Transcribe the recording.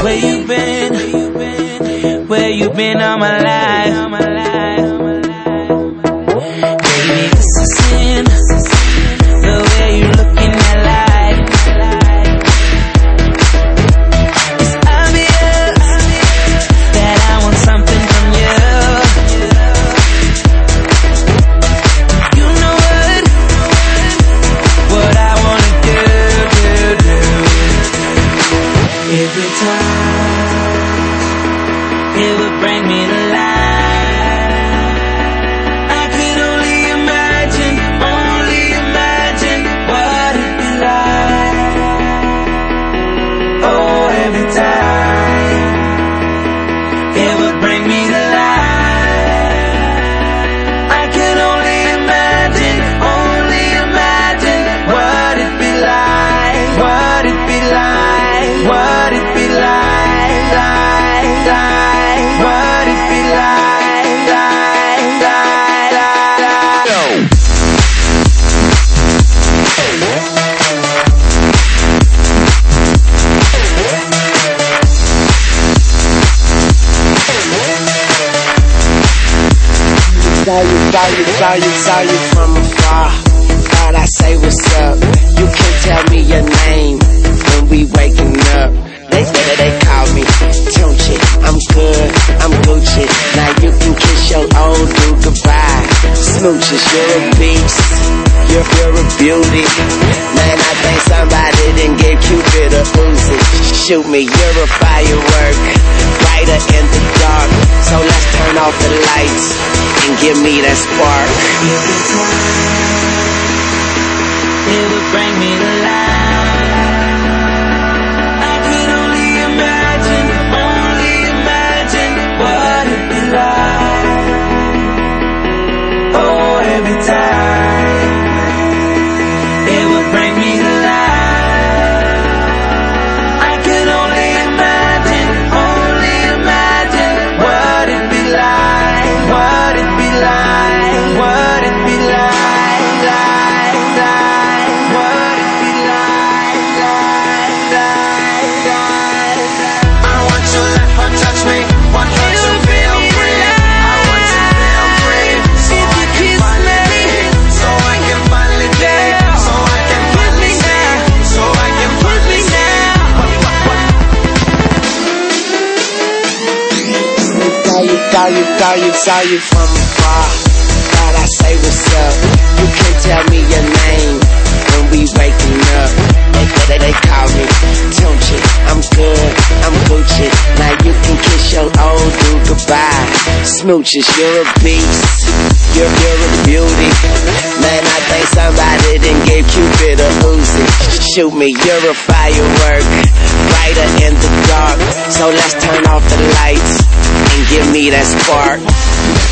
Where you been? Where you been all my life? Baby, this is sin. The way you looking at life. It's obvious that I want something from you. You know what I wanna do. Every time it would bring me to life. I could only imagine what it'd be like. Oh, every time it would bring me to life. I could only imagine what it'd be like, what it'd be like, what it'd be like. Saw you from afar. Thought I'd say what's up. You can't tell me your name when we waking up. They call me Tunchi. I'm good, I'm Gucci. Now you can kiss your old dude goodbye. Smooches, you're a beast. You're a beauty. Man, I think somebody didn't give Cupid a Uzi. Shoot me, you're a firework, brighter in the dark. So let's turn off the lights and give me that spark. Every time it would bring me to life. I could only imagine what it'd be like. Oh, every time it would bring me to life. I could only imagine what it'd be like, what it'd be like, what it'd be like, what it'd be like. I want you to let her touch me, want her to feel free. I want to feel free, so I can finally be, so I can finally be, so I can finally see, so I can finally see. Saw you from afar. Thought I'd say what's up. You can't tell me your name when we waking up. They call me Tunchi. I'm good, I'm Gucci. Now you can kiss your old dude goodbye. Smooches, you're a beast. You're a beauty. Man, I think somebody didn't give Cupid a Uzi. Shoot me, you're a firework, brighter in the dark. So let's turn off the lights and give me that spark.